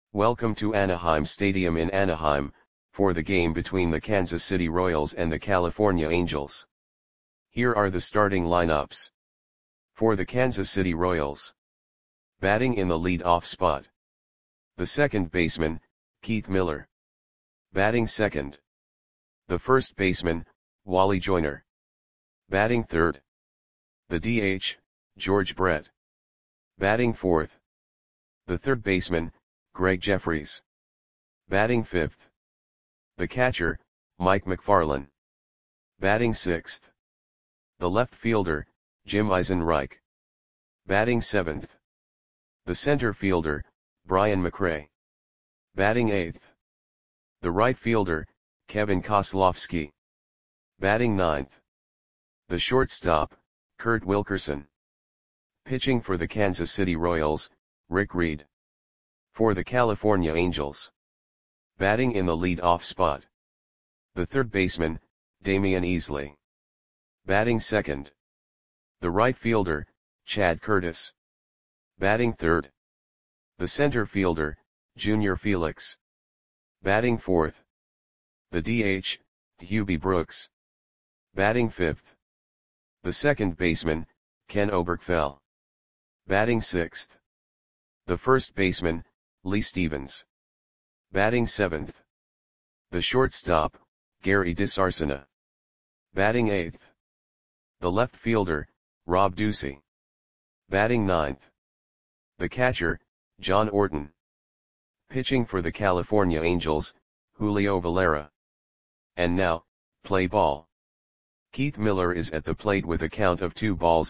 Welcome to Anaheim Stadium in Anaheim, for the game between the Kansas City Royals and the California Angels. Here are the starting lineups. For the Kansas City Royals. Batting in the lead-off spot. The second baseman, Keith Miller. Batting second. The first baseman, Wally Joyner. Batting third. The DH, George Brett. Batting fourth. The third baseman, Greg Jefferies. Batting fifth. The catcher, Mike McFarland. Batting sixth. The left fielder, Jim Eisenreich. Batting seventh. The center fielder, Brian McRae. Batting eighth. The right fielder, Kevin Kozlowski. Batting ninth. The shortstop, Kurt Wilkerson. Pitching for the Kansas City Royals, Rick Reed. For the California Angels. Batting in the lead-off spot. The third baseman, Damian Easley. Batting second. The right fielder, Chad Curtis. Batting third. The center fielder, Junior Felix. Batting fourth. The DH, Hubie Brooks. Batting fifth. The second baseman, Ken Oberkfell. Batting sixth. The first baseman, Lee Stevens. Batting seventh. The shortstop, Gary DeSarcina. Batting eighth. The left fielder, Rob Ducey. Batting ninth. The catcher, John Orton. Pitching for the California Angels, Julio Valera. And now, play ball. Keith Miller is at the plate with a count of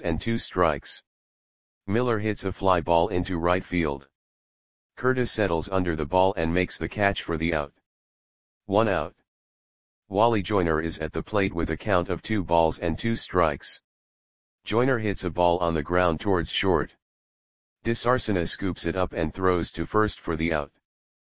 2-2. Miller hits a fly ball into right field. Curtis settles under the ball and makes the catch for the out. 1 out. Wally Joyner is at the plate with a count of 2-2. Joyner hits a ball on the ground towards short. DeSarcina scoops it up and throws to first for the out.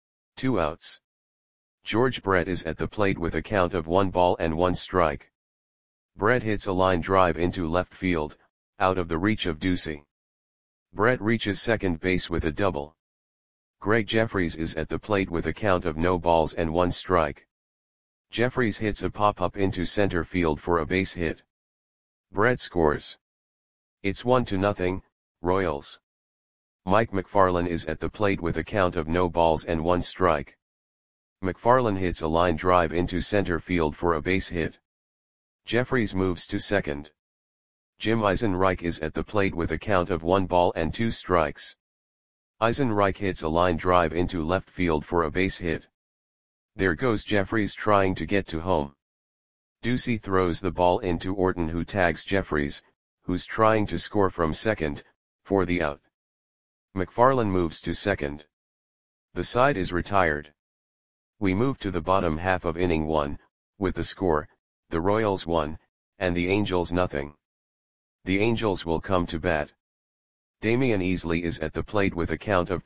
2 outs. George Brett is at the plate with a count of 1-1. Brett hits a line drive into left field, out of the reach of Ducey. Brett reaches second base with a double. Greg Jefferies is at the plate with a count of 0-1. Jefferies hits a pop-up into center field for a base hit. Brett scores. It's 1-0, Royals. Mike McFarland is at the plate with a count of 0-1. McFarland hits a line drive into center field for a base hit. Jefferies moves to second. Jim Eisenreich is at the plate with a count of 1-2. Eisenreich hits a line drive into left field for a base hit. There goes Jefferies trying to get to home. Ducey throws the ball into Orton, who tags Jefferies, who's trying to score from second, for the out. McFarland moves to second. The side is retired. We move to the bottom half of inning 1, with the score, the Royals 1, and the Angels 0. The Angels will come to bat. Damian Easley is at the plate with a count of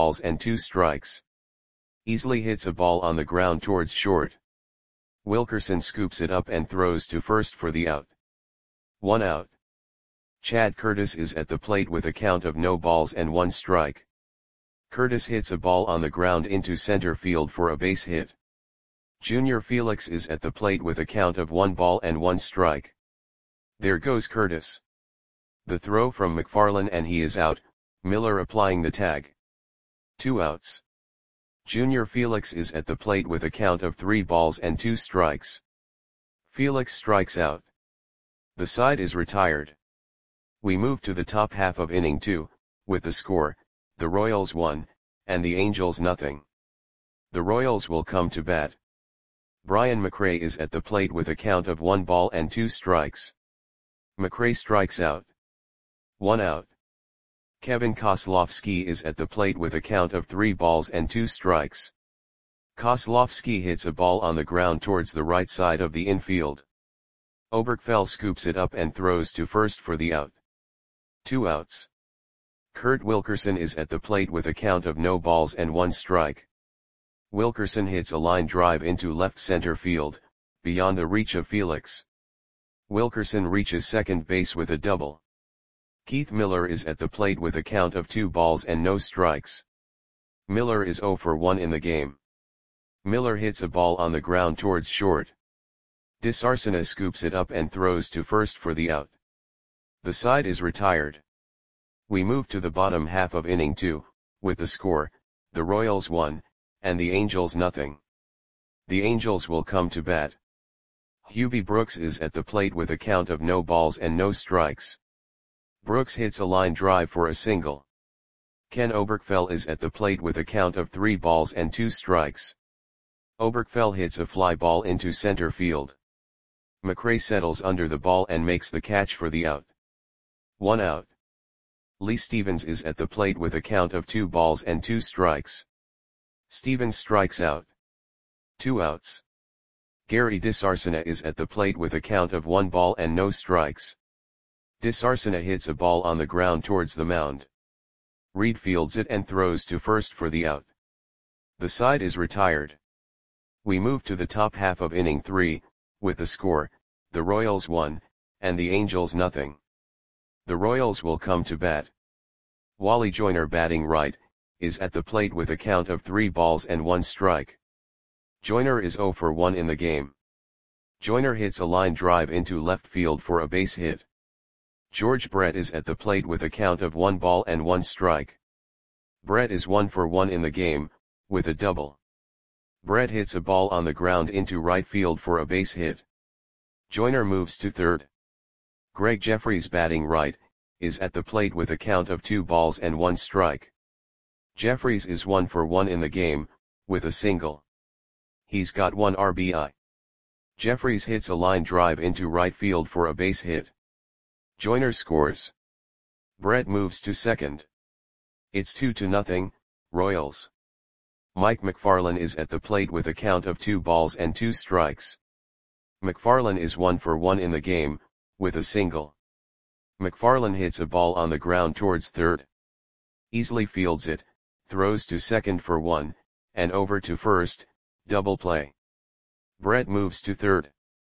3-2. Easley hits a ball on the ground towards short. Wilkerson scoops it up and throws to first for the out. 1 out. Chad Curtis is at the plate with a count of 0-1. Curtis hits a ball on the ground into center field for a base hit. Junior Felix is at the plate with a count of 1-1. There goes Curtis. The throw from McFarland and he is out, Miller applying the tag. 2 outs. Junior Felix is at the plate with a count of 3-2. Felix strikes out. The side is retired. We move to the top half of inning 2, with the score, the Royals 1, and the Angels 0. The Royals will come to bat. Brian McRae is at the plate with a count of 1-2. McRae strikes out. 1 out. Kevin Kozlowski is at the plate with a count of 3-2. Kozlowski hits a ball on the ground towards the right side of the infield. Oberkfell scoops it up and throws to first for the out. 2 outs. Kurt Wilkerson is at the plate with a count of 0-1. Wilkerson hits a line drive into left center field, beyond the reach of Felix. Wilkerson reaches second base with a double. Keith Miller is at the plate with a count of 2 balls and no strikes. Miller is 0 for 1 in the game. Miller hits a ball on the ground towards short. Disarsena scoops it up and throws to first for the out. The side is retired. We move to the bottom half of inning 2, with the score, the Royals 1, and the Angels nothing. The Angels will come to bat. Hubie Brooks is at the plate with a count of no balls and no strikes. Brooks hits a line drive for a single. Ken Oberkfell is at the plate with a count of 3 balls and 2 strikes. Oberkfell hits a fly ball into center field. McRae settles under the ball and makes the catch for the out. 1 out. Lee Stevens is at the plate with a count of 2 balls and 2 strikes. Stevens strikes out. 2 outs. Gary Disarsena is at the plate with a count of 1 ball and no strikes. Disarsena hits a ball on the ground towards the mound. Reed fields it and throws to first for the out. The side is retired. We move to the top half of inning 3, with the score, the Royals 1, and the Angels nothing. The Royals will come to bat. Wally Joyner batting right, is at the plate with a count of 3 balls and 1 strike. Joyner is 0 for 1 in the game. Joyner hits a line drive into left field for a base hit. George Brett is at the plate with a count of 1 ball and 1 strike. Brett is 1 for 1 in the game, with a double. Brett hits a ball on the ground into right field for a base hit. Joyner moves to third. Greg Jeffries batting right, is at the plate with a count of 2 balls and 1 strike. Jeffries is 1 for 1 in the game, with a single. He's got 1 RBI. Jeffries hits a line drive into right field for a base hit. Joyner scores. Brett moves to second. It's 2-0, Royals. Mike McFarland is at the plate with a count of 2 balls and 2 strikes. McFarland is 1 for 1 in the game, with a single. McFarland hits a ball on the ground towards third. Easily fields it, throws to second for 1, and over to first, double play. Brett moves to third.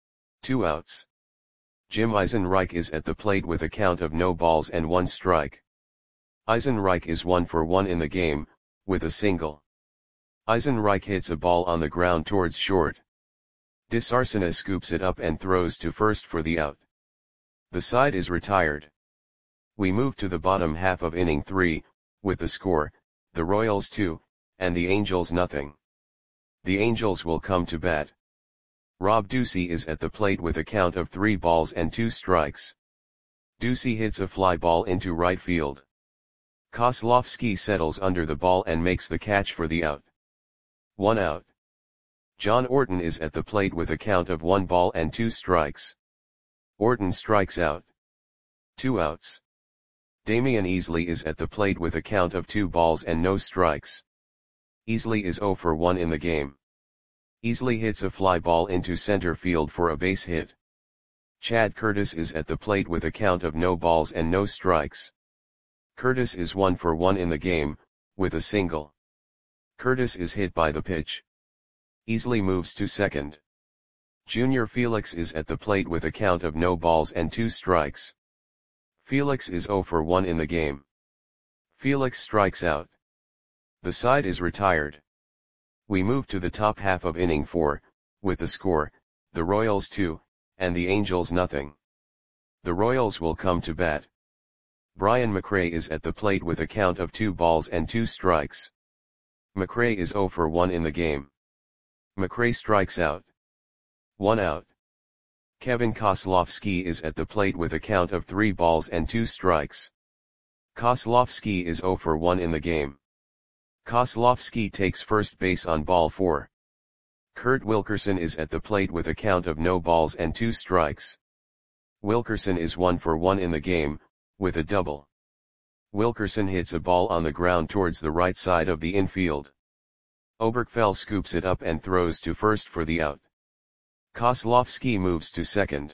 2 outs. Jim Eisenreich is at the plate with a count of no balls and 1 strike. Eisenreich is 1 for 1 in the game, with a single. Eisenreich hits a ball on the ground towards short. Disarsena scoops it up and throws to first for the out. The side is retired. We move to the bottom half of inning 3, with the score, the Royals 2, and the Angels nothing. The Angels will come to bat. Rob Ducey is at the plate with a count of 3 balls and 2 strikes. Ducey hits a fly ball into right field. Kozlowski settles under the ball and makes the catch for the out. 1 out. John Orton is at the plate with a count of 1 ball and 2 strikes. Orton strikes out. 2 outs. Damian Easley is at the plate with a count of 2 balls and no strikes. Easley is 0 for 1 in the game. Easley hits a fly ball into center field for a base hit. Chad Curtis is at the plate with a count of no balls and no strikes. Curtis is 1 for 1 in the game, with a single. Curtis is hit by the pitch. Easley moves to second. Junior Felix is at the plate with a count of no balls and 2 strikes. Felix is 0 for 1 in the game. Felix strikes out. The side is retired. We move to the top half of inning 4, with the score, the Royals 2, and the Angels nothing. The Royals will come to bat. Brian McRae is at the plate with a count of 2 balls and 2 strikes. McRae is 0 for 1 in the game. McRae strikes out. 1 out. Kevin Kozlowski is at the plate with a count of 3 balls and 2 strikes. Kozlowski is 0 for 1 in the game. Kozlowski takes first base on ball 4. Kurt Wilkerson is at the plate with a count of no balls and 2 strikes. Wilkerson is 1 for 1 in the game, with a double. Wilkerson hits a ball on the ground towards the right side of the infield. Oberkfell scoops it up and throws to first for the out. Kozlowski moves to second.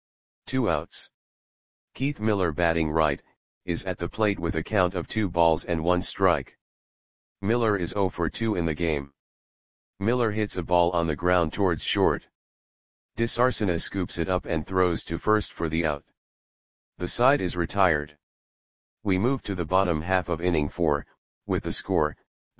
2 outs. Keith Miller batting right, is at the plate with a count of 2 balls and 1 strike. Miller is 0 for 2 in the game. Miller hits a ball on the ground towards short. Disarsena scoops it up and throws to first for the out. The side is retired. We move to the bottom half of inning 4, with the score,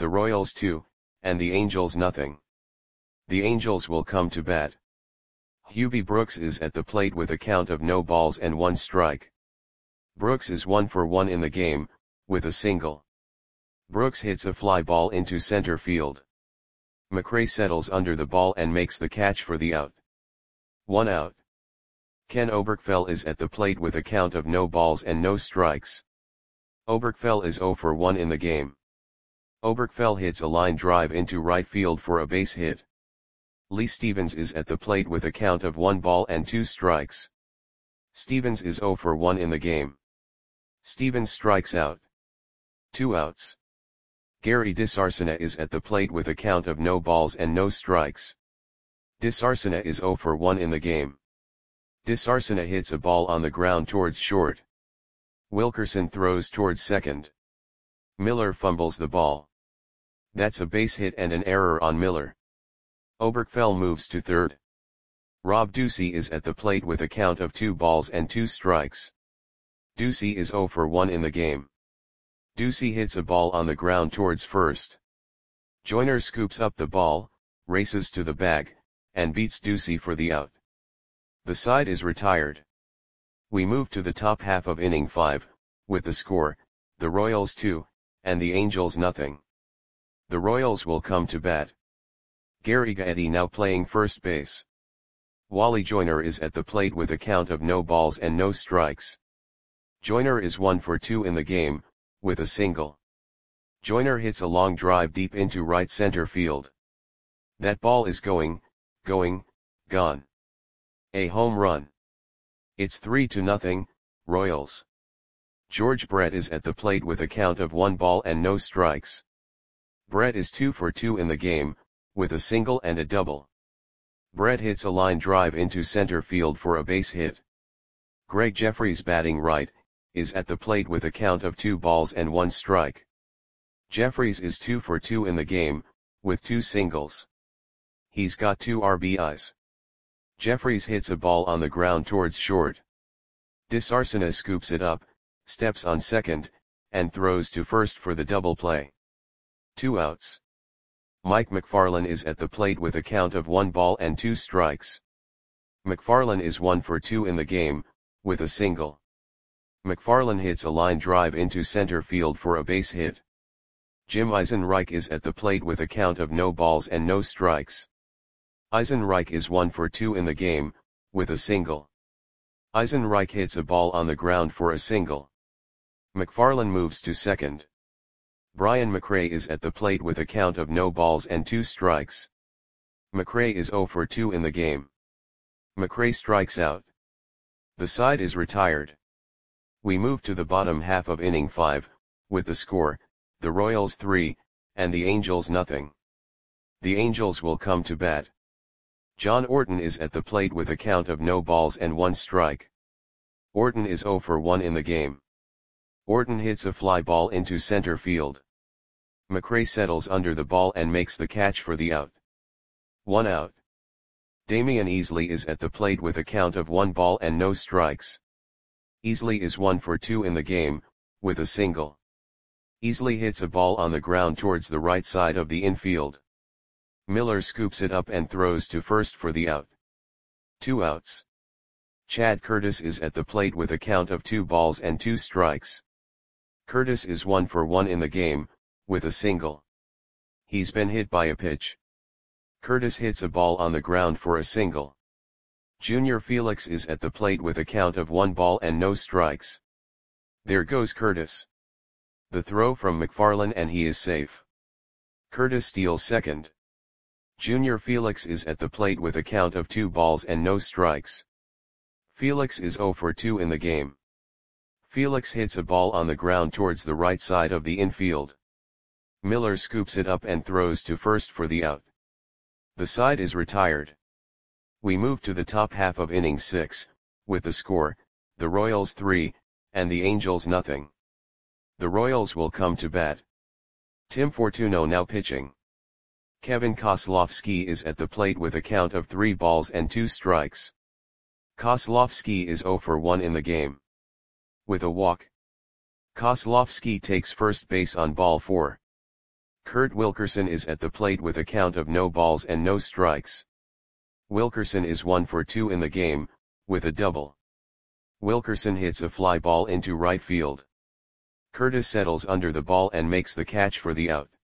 the Royals 2, and the Angels nothing. The Angels will come to bat. Hubie Brooks is at the plate with a count of no balls and 1 strike. Brooks is 1 for 1 in the game, with a single. Brooks hits a fly ball into center field. McRae settles under the ball and makes the catch for the out. 1 out. Ken Oberkfell is at the plate with a count of no balls and no strikes. Oberkfell is 0 for 1 in the game. Oberkfell hits a line drive into right field for a base hit. Lee Stevens is at the plate with a count of 1 ball and 2 strikes. Stevens is 0 for 1 in the game. Stevens strikes out. 2 outs. Gary DeSarcina is at the plate with a count of no balls and no strikes. DeSarcina is 0 for 1 in the game. DeSarcina hits a ball on the ground towards short. Wilkerson throws towards second. Miller fumbles the ball. That's a base hit and an error on Miller. Oberkfell moves to third. Rob Ducey is at the plate with a count of 2 balls and 2 strikes. Ducey is 0 for 1 in the game. Ducey hits a ball on the ground towards first. Joyner scoops up the ball, races to the bag, and beats Ducey for the out. The side is retired. We move to the top half of inning 5, with the score, the Royals 2, and the Angels nothing. The Royals will come to bat. Gary Gaetti now playing first base. Wally Joyner is at the plate with a count of no balls and no strikes. Joyner is 1 for 2 in the game, with a single. Joyner hits a long drive deep into right center field. That ball is gone. A home run. It's 3-0, Royals. George Brett is at the plate with a count of 1 ball and no strikes. Brett is 2 for 2 in the game, with a single and a double. Brett hits a line drive into center field for a base hit. Greg Jeffries, batting right, is at the plate with a count of 2 balls and 1 strike. Jeffries is 2 for 2 in the game, with 2 singles. He's got 2 RBIs. Jeffries hits a ball on the ground towards short. DeSarcina scoops it up, steps on second, and throws to first for the double play. 2 outs. Mike McFarland is at the plate with a count of 1 ball and 2 strikes. McFarland is 1 for 2 in the game, with a single. McFarland hits a line drive into center field for a base hit. Jim Eisenreich is at the plate with a count of no balls and no strikes. Eisenreich is 1 for 2 in the game, with a single. Eisenreich hits a ball on the ground for a single. McFarland moves to second. Brian McRae is at the plate with a count of no balls and 2 strikes. McRae is 0 for 2 in the game. McRae strikes out. The side is retired. We move to the bottom half of inning 5, with the score, the Royals 3, and the Angels nothing. The Angels will come to bat. John Orton is at the plate with a count of no balls and 1 strike. Orton is 0 for 1 in the game. Orton hits a fly ball into center field. McRae settles under the ball and makes the catch for the out. 1 out. Damian Easley is at the plate with a count of 1 ball and no strikes. Easley is 1 for 2 in the game, with a single. Easley hits a ball on the ground towards the right side of the infield. Miller scoops it up and throws to first for the out. 2 outs. Chad Curtis is at the plate with a count of 2 balls and 2 strikes. Curtis is 1 for 1 in the game, with a single. He's been hit by a pitch. Curtis hits a ball on the ground for a single. Junior Felix is at the plate with a count of 1 ball and no strikes. There goes Curtis. The throw from McFarland and he is safe. Curtis steals second. Junior Felix is at the plate with a count of 2 balls and no strikes. Felix is 0 for 2 in the game. Felix hits a ball on the ground towards the right side of the infield. Miller scoops it up and throws to first for the out. The side is retired. We move to the top half of inning 6, with the score, the Royals 3, and the Angels nothing. The Royals will come to bat. Tim Fortuno now pitching. Kevin Kozlowski is at the plate with a count of 3 balls and 2 strikes. Kozlowski is 0 for 1 in the game. With a walk. Kozlowski takes first base on ball 4. Kurt Wilkerson is at the plate with a count of no balls and no strikes. Wilkerson is 1 for 2 in the game, with a double. Wilkerson hits a fly ball into right field. Curtis settles under the ball and makes the catch for the out.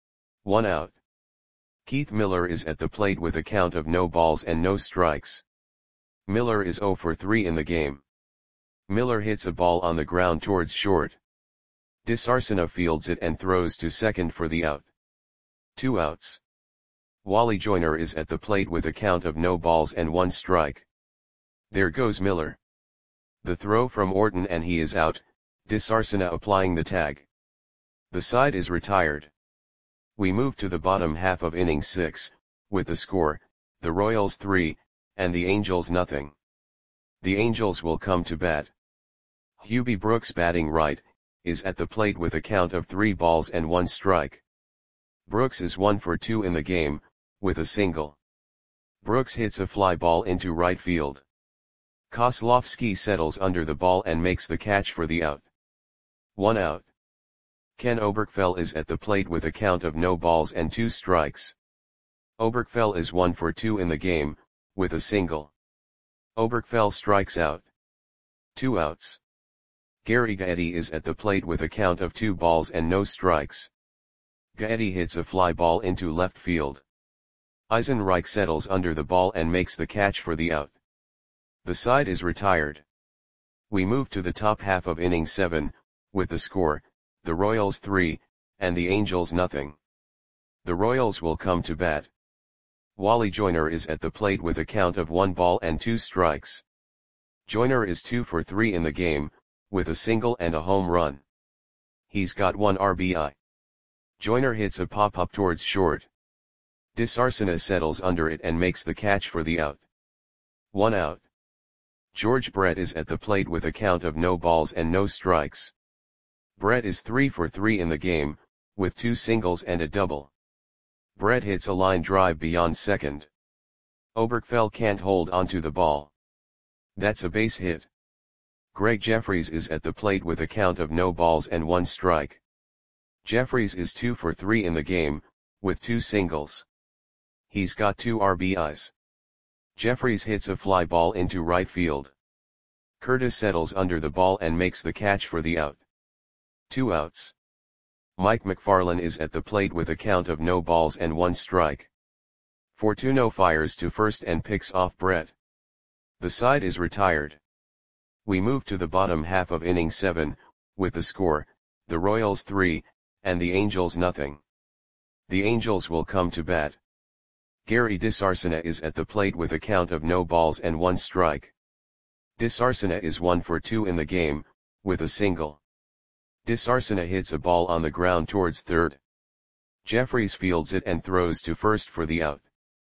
1 out. Keith Miller is at the plate with a count of no balls and no strikes. Miller is 0 for 3 in the game. Miller hits a ball on the ground towards short. DeSarcina fields it and throws to second for the out. 2 outs. Wally Joyner is at the plate with a count of no balls and 1 strike. There goes Miller. The throw from Orton and he is out, DeSarcina applying the tag. The side is retired. We move to the bottom half of inning 6, with the score, the Royals 3, and the Angels nothing. The Angels will come to bat. Hubie Brooks batting right, is at the plate with a count of 3 balls and 1 strike. Brooks is 1 for 2 in the game, with a single. Brooks hits a fly ball into right field. Kozlowski settles under the ball and makes the catch for the out. 1 out. Ken Oberkfell is at the plate with a count of no balls and 2 strikes. Oberkfell is 1 for 2 in the game, with a single. Oberkfell strikes out. 2 outs. Gary Gaetti is at the plate with a count of 2 balls and no strikes. Gaetti hits a fly ball into left field. Eisenreich settles under the ball and makes the catch for the out. The side is retired. We move to the top half of inning 7, with the score, the Royals 3, and the Angels nothing. The Royals will come to bat. Wally Joyner is at the plate with a count of 1 ball and 2 strikes. Joyner is 2 for 3 in the game, with a single and a home run. He's got 1 RBI. Joyner hits a pop-up towards short. DeSarcina settles under it and makes the catch for the out. 1 out. George Brett is at the plate with a count of no balls and no strikes. Brett is 3 for 3 in the game, with 2 singles and a double. Brett hits a line drive beyond second. Oberkfell can't hold onto the ball. That's a base hit. Greg Jeffries is at the plate with a count of no balls and 1 strike. Jeffries is 2 for 3 in the game, with 2 singles. He's got 2 RBIs. Jeffries hits a fly ball into right field. Curtis settles under the ball and makes the catch for the out. 2 outs. Mike McFarland is at the plate with a count of no balls and 1 strike. Fortuno fires to first and picks off Brett. The side is retired. We move to the bottom half of inning 7, with the score, the Royals 3, and the Angels nothing. The Angels will come to bat. Gary DeSarcina is at the plate with a count of no balls and 1 strike. DeSarcina is 1 for 2 in the game, with a single. DeSarcina hits a ball on the ground towards third. Jeffries fields it and throws to first for the out.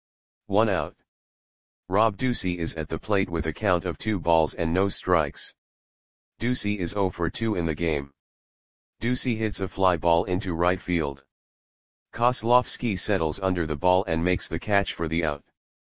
1 out. Rob Ducey is at the plate with a count of 2 balls and no strikes. Ducey is 0 for 2 in the game. Ducey hits a fly ball into right field. Kozlowski settles under the ball and makes the catch for the out.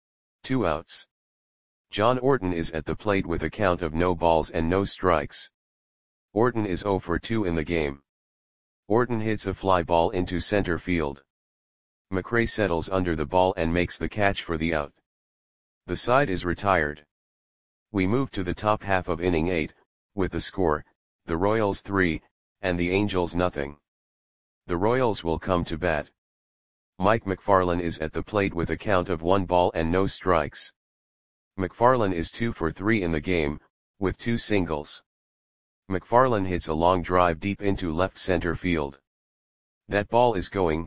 2 outs. John Orton is at the plate with a count of no balls and no strikes. Orton is 0 for 2 in the game. Orton hits a fly ball into center field. McRae settles under the ball and makes the catch for the out. The side is retired. We move to the top half of inning 8, with the score, the Royals 3, and the Angels nothing. The Royals will come to bat. Mike McFarland is at the plate with a count of 1 ball and no strikes. McFarland is 2 for 3 in the game, with 2 singles. McFarland hits a long drive deep into left center field. That ball is gone.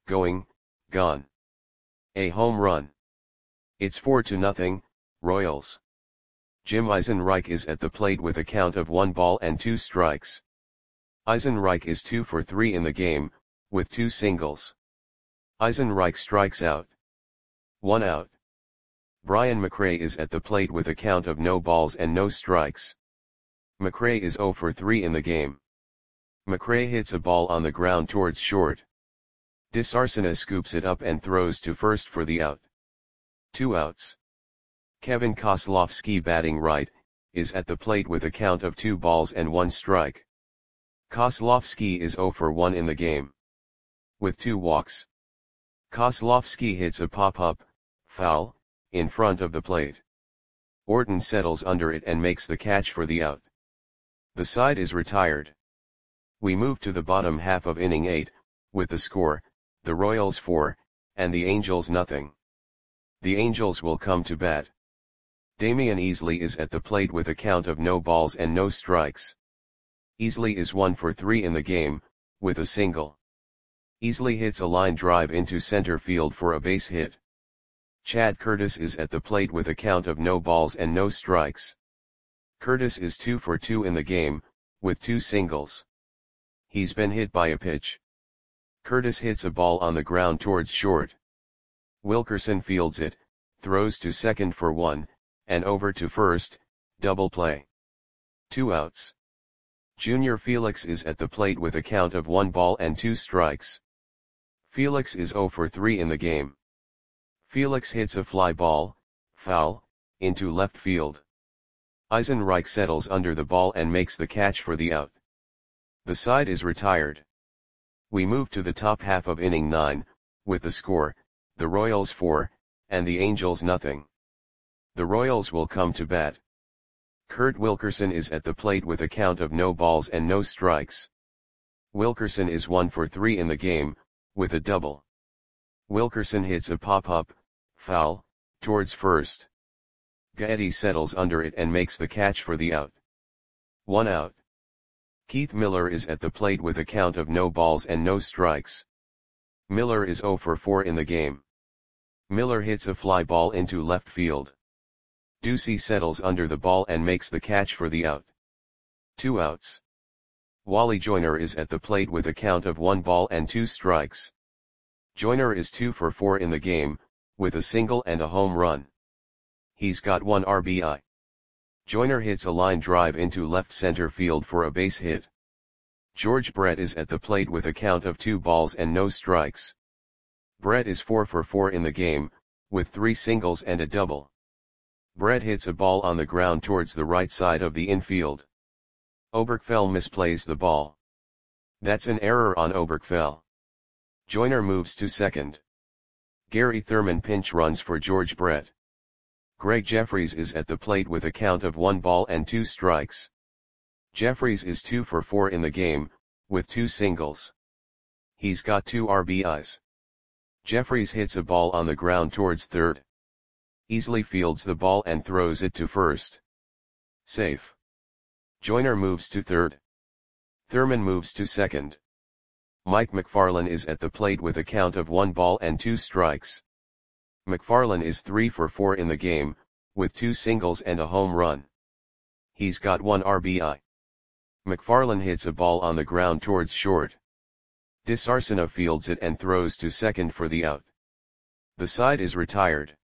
A home run. It's 4-0, Royals. Jim Eisenreich is at the plate with a count of 1 ball and 2 strikes. Eisenreich is 2 for 3 in the game, with 2 singles. Eisenreich strikes out. 1 out. Brian McRae is at the plate with a count of no balls and no strikes. McRae is 0 for 3 in the game. McRae hits a ball on the ground towards short. DeSarcina scoops it up and throws to first for the out. 2 outs. Kevin Kozlowski batting right, is at the plate with a count of 2 balls and 1 strike. Kozlowski is 0 for 1 in the game. with 2 walks. Kozlowski hits a pop-up, foul, in front of the plate. Orton settles under it and makes the catch for the out. The side is retired. We move to the bottom half of inning 8, with the score, the Royals 4, and the Angels nothing. The Angels will come to bat. Damian Easley is at the plate with a count of no balls and no strikes. Easley is 1 for 3 in the game, with a single. Easley hits a line drive into center field for a base hit. Chad Curtis is at the plate with a count of no balls and no strikes. Curtis is 2 for 2 in the game, with 2 singles. He's been hit by a pitch. Curtis hits a ball on the ground towards short. Wilkerson fields it, throws to second for 1, and over to first, double play. 2 outs. Junior Felix is at the plate with a count of 1 ball and 2 strikes. Felix is 0 for 3 in the game. Felix hits a fly ball, foul, into left field. Eisenreich settles under the ball and makes the catch for the out. The side is retired. We move to the top half of inning 9, with the score, the Royals 4, and the Angels nothing. The Royals will come to bat. Kurt Wilkerson is at the plate with a count of no balls and no strikes. Wilkerson is 1 for 3 in the game, with a double. Wilkerson hits a pop-up, foul, towards first. Gaetti settles under it and makes the catch for the out. 1 out. Keith Miller is at the plate with a count of no balls and no strikes. Miller is 0 for 4 in the game. Miller hits a fly ball into left field. Ducey settles under the ball and makes the catch for the out. 2 outs. Wally Joyner is at the plate with a count of 1 ball and 2 strikes. Joyner is 2 for 4 in the game, with a single and a home run. He's got 1 RBI. Joyner hits a line drive into left center field for a base hit. George Brett is at the plate with a count of 2 balls and no strikes. Brett is 4 for 4 in the game, with 3 singles and a double. Brett hits a ball on the ground towards the right side of the infield. Oberkfell misplays the ball. That's an error on Oberkfell. Joyner moves to second. Gary Thurman pinch runs for George Brett. Greg Jeffries is at the plate with a count of 1 ball and 2 strikes. Jeffries is 2 for 4 in the game, with 2 singles. He's got 2 RBIs. Jeffries hits a ball on the ground towards third. Easley fields the ball and throws it to first. Safe. Joyner moves to third. Thurman moves to second. Mike McFarland is at the plate with a count of 1 ball and 2 strikes. McFarland is 3 for 4 in the game, with 2 singles and a home run. He's got 1 RBI. McFarland hits a ball on the ground towards short. DeSarcina fields it and throws to second for the out. The side is retired.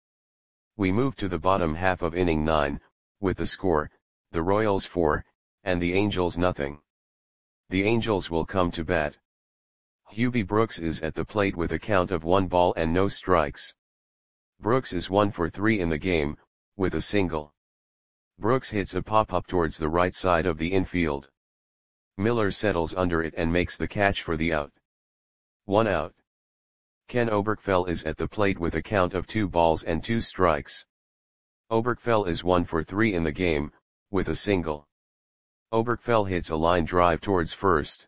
We move to the bottom half of inning 9, with the score, the Royals 4, and the Angels nothing. The Angels will come to bat. Hubie Brooks is at the plate with a count of 1 ball and no strikes. Brooks is 1 for 3 in the game, with a single. Brooks hits a pop-up towards the right side of the infield. Miller settles under it and makes the catch for the out. 1 out. Ken Oberkfell is at the plate with a count of 2 balls and 2 strikes. Oberkfell is 1 for 3 in the game, with a single. Oberkfell hits a line drive towards first.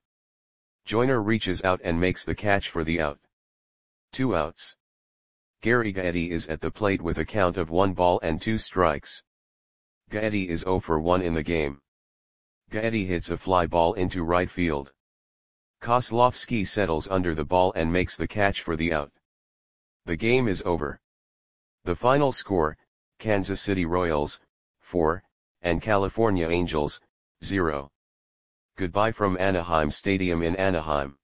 Joyner reaches out and makes the catch for the out. 2 outs. Gary Gaetti is at the plate with a count of 1 ball and 2 strikes. Gaetti is 0 for 1 in the game. Gaetti hits a fly ball into right field. Kozlowski settles under the ball and makes the catch for the out. The game is over. The final score, Kansas City Royals, 4, and California Angels, 0. Goodbye from Anaheim Stadium in Anaheim.